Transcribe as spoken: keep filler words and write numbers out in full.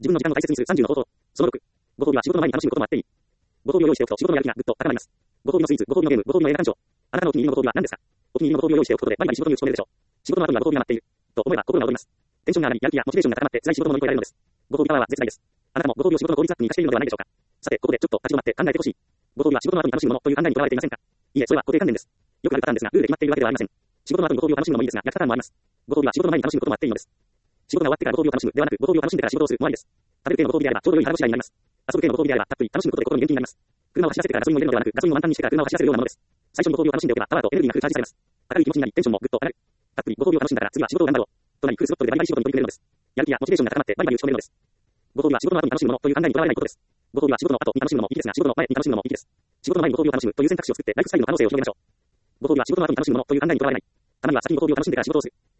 自分の時間を大切にするさんじゅうの方法。そのろく。ご褒美は仕事の前に楽しむこともあっていい。ご褒美を用意しておくと仕事のやる気がぐっと高まります。ご褒美のスイーツ、ご褒美のゲーム、ご褒美の映画鑑賞。あなたのお気に入りのご褒美は何ですか？お気に入りのご褒美を用意しておくことでバリバリ仕事に打ち込めるでしょう。仕事の後にはご褒美が待っている。と思えば心が躍ります。テンションが上がり、やる気やモチベーションが高まって辛い仕事も乗り越えられるのです。ご褒美パワーは絶大です。あなたもご褒美を仕事の効率アップに活かしているのではないでしょうか。さて、ここでちょっと立ち止まって考えてほしい。ご褒美は仕事の後に楽しむものという考えにとらわれていませんか？いいえ、それは固定観念です。よくあるパターンですが、ルールで決まっているわけではありません。仕事の後にご褒美を楽しむのもいいですが、逆パターンもあります。ご褒美は仕事の前に楽しむこともあっていいのです。仕事が終わってからご褒美を楽しむではなく、ご褒美を楽しんでから仕事をするもありです。食べる系のご褒美であればちょうど良い腹ごしらえになります。遊ぶ系のご褒美であればたっぷり楽しむことで心に元気になります。車を走らせてからガソリンを入れるのではなく、ガソリンを満タンにしてから車を走らせるようなものです。最初にご褒美を楽しんでおけばパワーとエネルギーがフルチャージされます。明るい気持ちになりテンションもぐっと上がる。たっぷりご褒美を楽しんだら次は仕事を頑張ろう。となりフルスロットルでバリバリ仕事に取り組めるのです。やる気やモチベーションが高まってバリバリ打ち込めるのです。ご褒美は仕事の後に楽しむものという考えにとらわれないことです。ご褒美は仕事の後に楽しむのもいいですが、仕事の前に楽しむのもいいです。仕事の前にご褒美を楽しむという選択肢を作ってライフスタイルの可能性を広げましょう。ご褒美は仕事の後に楽しむものという考えにとらわれない。たまには先にご褒美を楽しんでから仕事をする。